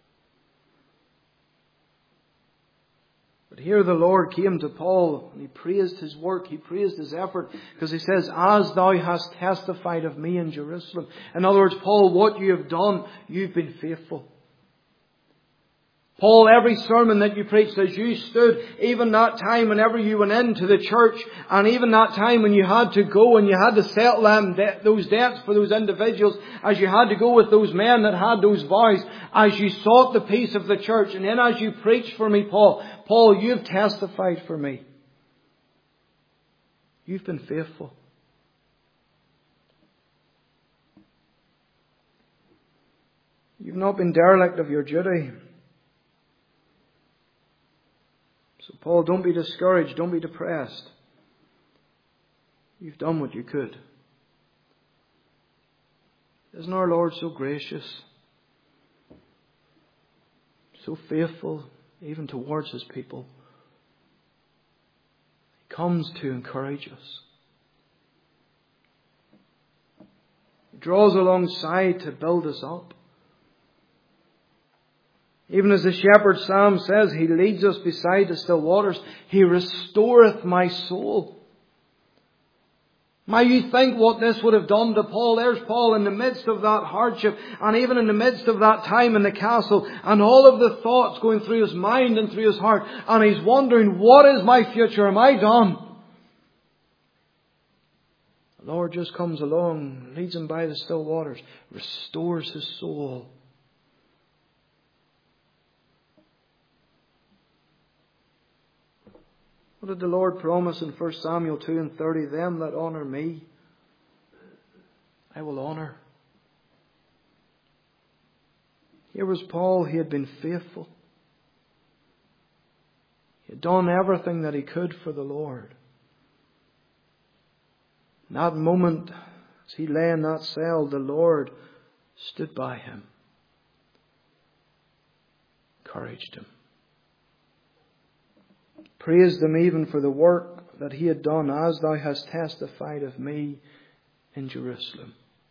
But here the Lord came to Paul and he praised his work. He praised his effort because he says, "As thou hast testified of me in Jerusalem." In other words, Paul, what you have done, you've been faithful. Paul, every sermon that you preached, as you stood, even that time whenever you went into the church, and even that time when you had to go and you had to settle those debts for those individuals, as you had to go with those men that had those vows, as you sought the peace of the church, and then as you preached for me, Paul, you've testified for me. You've been faithful. You've not been derelict of your duty. So Paul, don't be discouraged. Don't be depressed. You've done what you could. Isn't our Lord so gracious? So faithful. even towards His people. He comes to encourage us. He draws alongside to build us up. Even as the shepherd psalm says, He leads us beside the still waters. He restoreth my soul. Now you think what this would have done to Paul. There's Paul in the midst of that hardship, and even in the midst of that time in the castle, and all of the thoughts going through his mind and through his heart, and he's wondering, what is my future? Am I done? The Lord just comes along, leads him by the still waters, restores his soul. What did the Lord promise in 1 Samuel 2:30? Them that honour me, I will honour. Here was Paul. He had been faithful. He had done everything that he could for the Lord. In that moment, as he lay in that cell, the Lord stood by him, encouraged him, praised him even for the work that he had done, as thou hast testified of me in Jerusalem.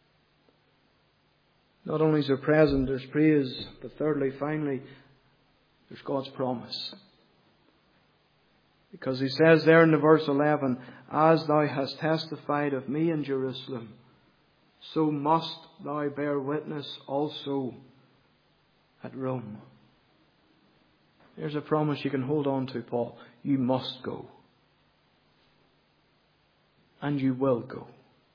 Not only is there present, there's praise, but thirdly, finally, there's God's promise. Because he says there in the verse 11, as thou hast testified of me in Jerusalem, so must thou bear witness also at Rome. There's a promise you can hold on to, Paul. You must go. And you will go.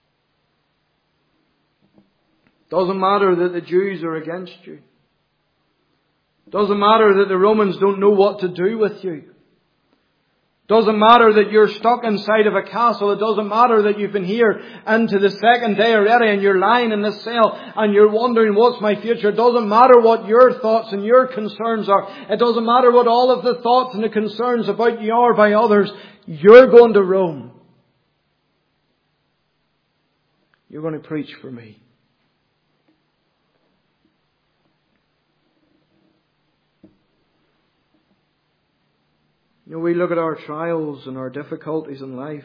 Doesn't matter that the Jews are against you. Doesn't matter that the Romans don't know what to do with you. Doesn't matter that you're stuck inside of a castle. It doesn't matter that you've been here into the second day already and you're lying in this cell and you're wondering, what's my future? It doesn't matter what your thoughts and your concerns are. It doesn't matter what all of the thoughts and the concerns about you are by others. You're going to Rome. You're going to preach for me. You know, we look at our trials and our difficulties in life.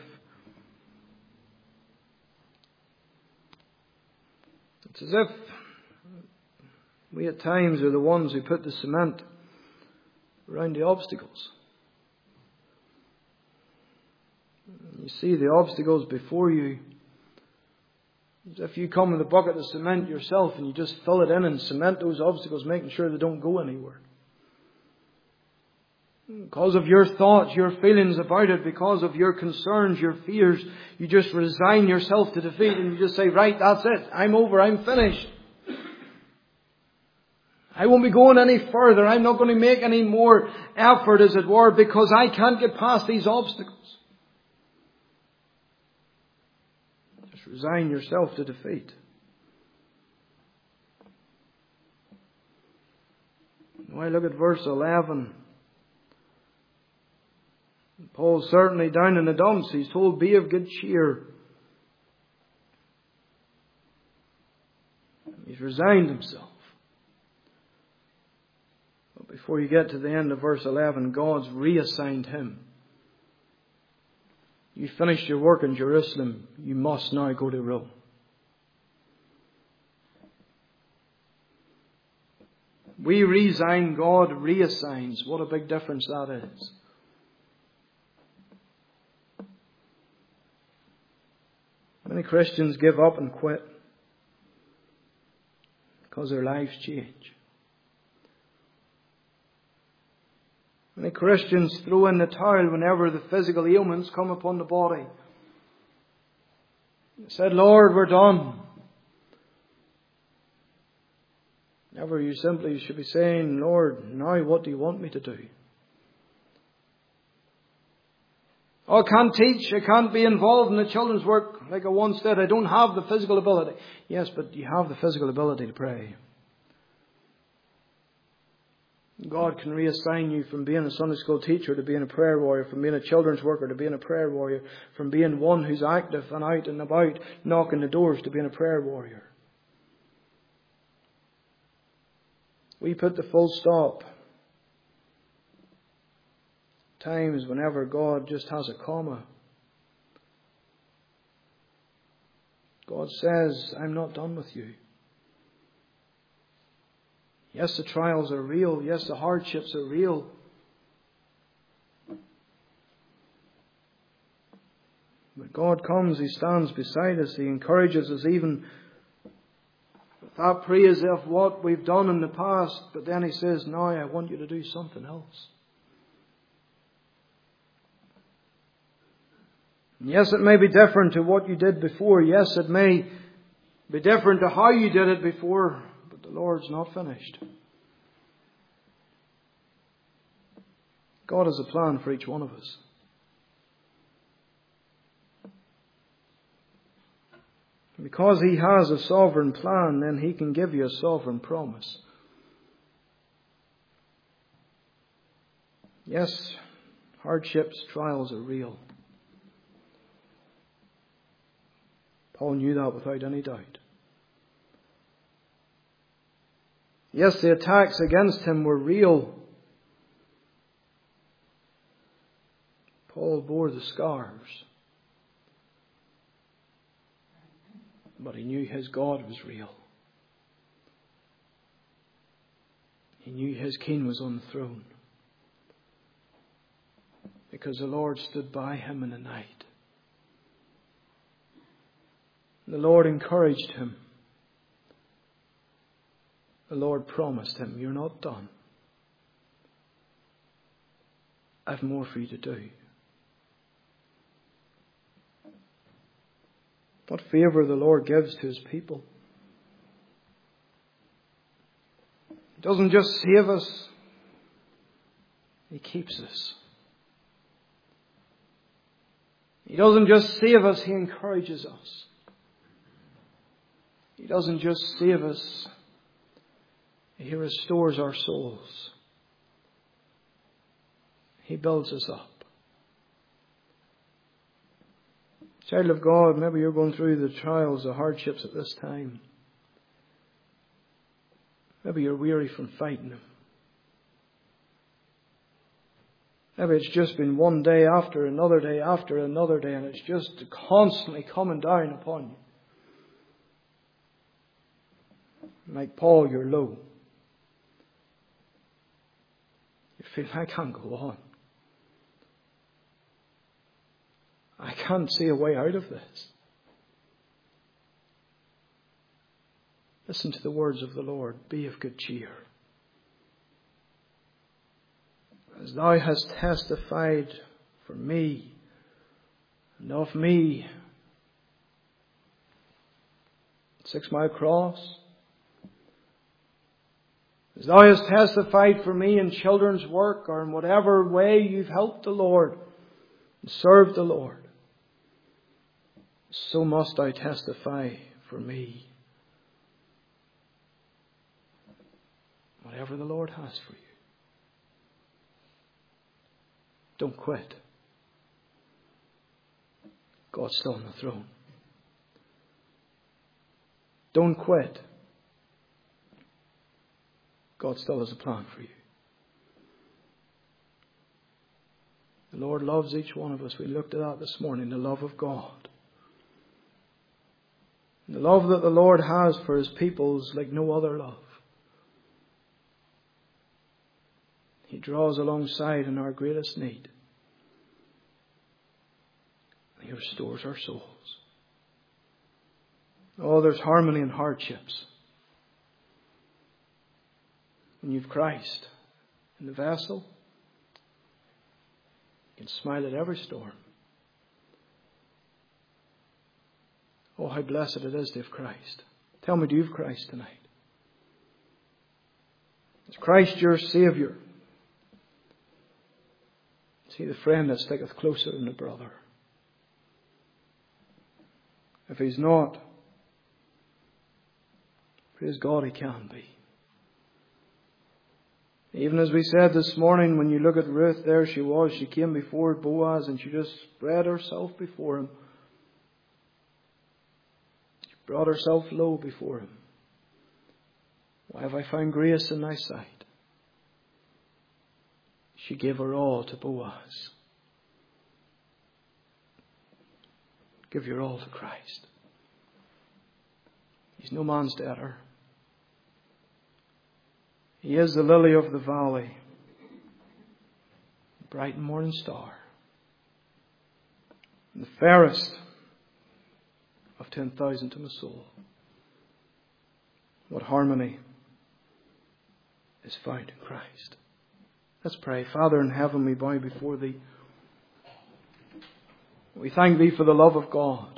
It's as if we at times are the ones who put the cement around the obstacles. You see the obstacles before you. As if you come with a bucket of cement yourself and you just fill it in and cement those obstacles, making sure they don't go anywhere. Because of your thoughts, your feelings about it, because of your concerns, your fears, you just resign yourself to defeat and you just say, right, that's it. I'm over. I'm finished. I won't be going any further. I'm not going to make any more effort, as it were, because I can't get past these obstacles. Just resign yourself to defeat. Now I look at verse 11. Paul's certainly down in the dumps. He's told, be of good cheer. He's resigned himself. But before you get to the end of verse 11, God's reassigned him. You finished your work in Jerusalem. You must now go to Rome. We resign, God reassigns. What a big difference that is. Many Christians give up and quit because their lives change. Many Christians throw in the towel whenever the physical ailments come upon the body. They said, Lord, we're done. Never, you simply should be saying, Lord, now what do you want me to do? Oh, I can't teach. I can't be involved in the children's work like I once did. I don't have the physical ability. Yes, but you have the physical ability to pray. God can reassign you from being a Sunday school teacher to being a prayer warrior, from being a children's worker to being a prayer warrior, from being one who's active and out and about knocking the doors to being a prayer warrior. We put the full stop times whenever God just has a comma. God says, I'm not done with you. Yes, the trials are real. Yes, the hardships are real. But God comes, He stands beside us, He encourages us even with that praise of what we've done in the past. But then He says, now I want you to do something else. And yes, it may be different to what you did before. Yes, it may be different to how you did it before. But the Lord's not finished. God has a plan for each one of us. Because He has a sovereign plan, then He can give you a sovereign promise. Yes, hardships, trials are real. Paul knew that without any doubt. Yes, the attacks against him were real. Paul bore the scars. But he knew his God was real. He knew his King was on the throne. Because the Lord stood by him in the night. The Lord encouraged him. The Lord promised him, you're not done. I've more for you to do. What favour the Lord gives to His people. He doesn't just save us, He keeps us. He doesn't just save us, He encourages us. He doesn't just save us, He restores our souls. He builds us up. Child of God, maybe you're going through the trials, the hardships at this time. Maybe you're weary from fighting them. Maybe it's just been one day after another day after another day, and it's just constantly coming down upon you. Like Paul, you're low. You feel, I can't go on. I can't see a way out of this. Listen to the words of the Lord. Be of good cheer. As thou hast testified for me, and of me, 6 Mile Cross, as thou hast testified for me in children's work or in whatever way you've helped the Lord and served the Lord, so must I testify for me. Whatever the Lord has for you. Don't quit. God's still on the throne. Don't quit. God still has a plan for you. The Lord loves each one of us. We looked at that this morning, the love of God. The love that the Lord has for His people is like no other love. He draws alongside in our greatest need. He restores our souls. Oh, there's harmony in hardships. When you've Christ in the vessel, you can smile at every storm. Oh, how blessed it is to have Christ. Tell me, do you have Christ tonight? Is Christ your Saviour? Is He the friend that sticketh closer than a brother? If He's not, praise God, He can be. Even as we said this morning, when you look at Ruth, there she was. She came before Boaz and she just spread herself before him. Brought herself low before him. Why have I found grace in thy sight? She gave her all to Boaz. Give your all to Christ. He's no man's debtor. He is the lily of the valley, the bright morning star, and the fairest of 10,000 to my soul. What harmony is found in Christ. Let's pray. Father in heaven, we bow before Thee. We thank Thee for the love of God.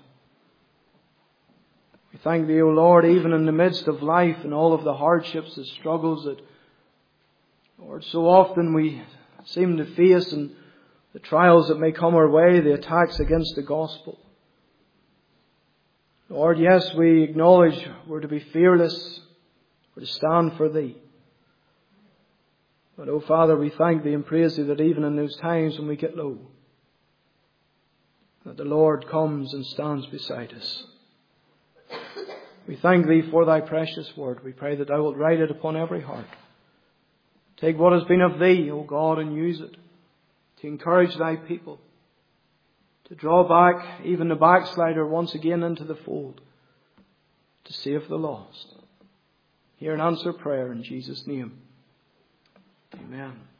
We thank Thee, O Lord, even in the midst of life and all of the hardships, the struggles that, Lord, so often we seem to face, and the trials that may come our way, the attacks against the gospel. Lord, yes, we acknowledge we're to be fearless, we're to stand for Thee. But, oh Father, we thank Thee and praise Thee that even in those times when we get low, that the Lord comes and stands beside us. We thank Thee for Thy precious word. We pray that Thou wilt write it upon every heart. Take what has been of Thee, O God, and use it to encourage Thy people, to draw back even the backslider once again into the fold, to save the lost. Hear and answer prayer in Jesus' name. Amen.